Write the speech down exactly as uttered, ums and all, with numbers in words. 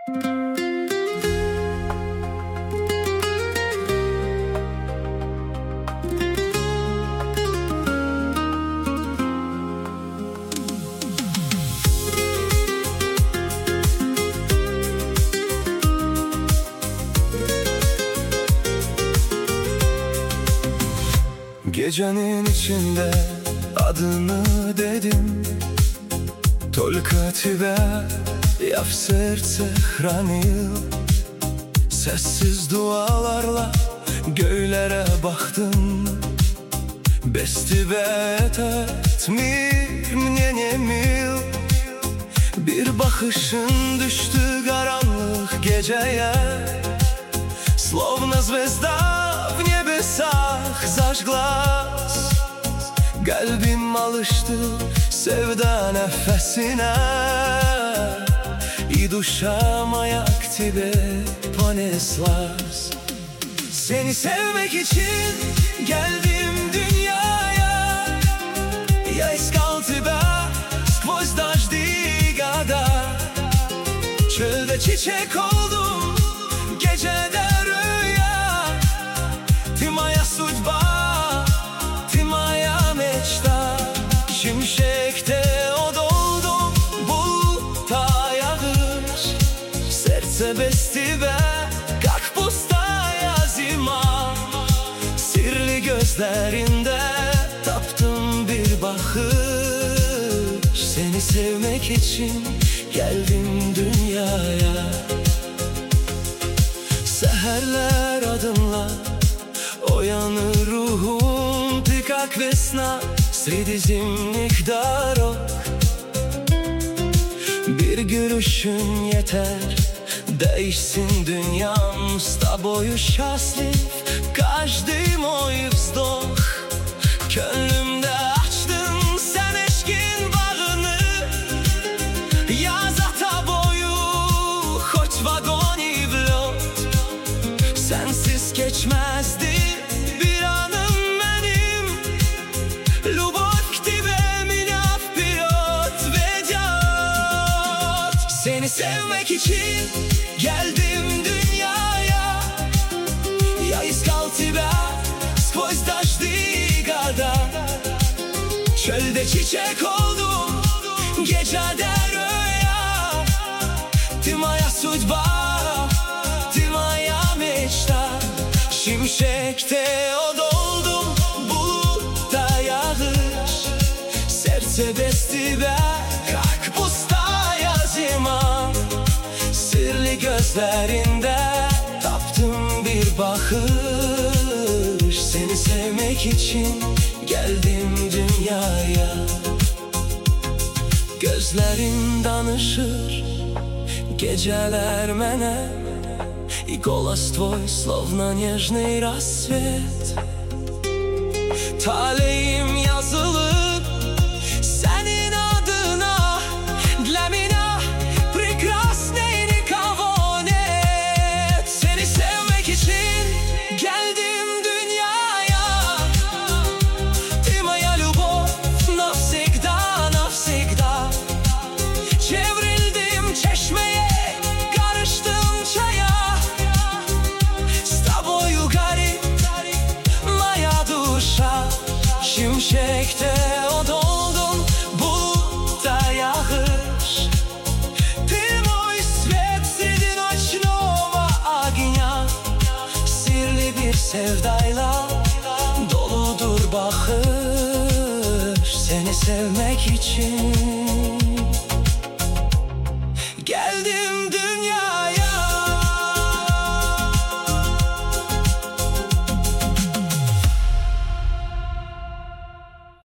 Gecenin içinde adını dedim, Только тебя я в сердце хранил. Sessiz dualarla göylere baktım, Без тебя этот мир мне не mil. Bir bakışın düştü karanlık geceye, Словно звезда в небесах зажглась. Kalbim alıştı sevda nefesine, И душа моя к тебе понеслась. Seni sevmek için geldim dünyaya, Я искал тебя сквозь дожди года. Çölde çiçek oldum, gecede rüya. Ты моя судьба, ты моя мечта. Şimşekte o doldum, bulutta yağış. Serce без тебя, как пустая zima. Sirli gözlerinde taptım bir bakış. Seni sevmek için geldim dünyaya. Seherler adımla uyanır ruhum, Ты как весна среди зимних дорог. Bir gülüşün yeter, değişsin dünyam. С тобою счастлив каждый мой вздох. Gönlümde açtın sen eşkin bağını, Я за тобою хоть в огонь и в лед. Sensiz geçmezdi bir anım benim, Любовь к тебе меня вперед ведет. Seni sevmek için geldim dünyaya, Я искал тебя сквозь дожди года. Çölde çiçek oldum, gecede rüya. Ты моя судьба, ты моя мечта. Şimşekte o doldum, bulutta yağış. Serce без тебя, как пустая zima. Sirli gözlerinde taptım bir bakış. Seni sevmek için geldim dünyaya. Gözlerin danışır geceler mənə, И голос твой словно нежный рассвет. Taleyim yazılır senin adına, Для меня прекрасней никого нет. Seni sevmek için geldim dünyaya, Ты моя любовь навсегда, навсегда. Çevrildim çeşmeye, karıştım çaya. С тобою горит моя душа. Şimşekte o doldum, bulutta yağış. Ты мой свет среди ночного огня. Sirli bir sevdayla doludur bakış. Seni sevmek için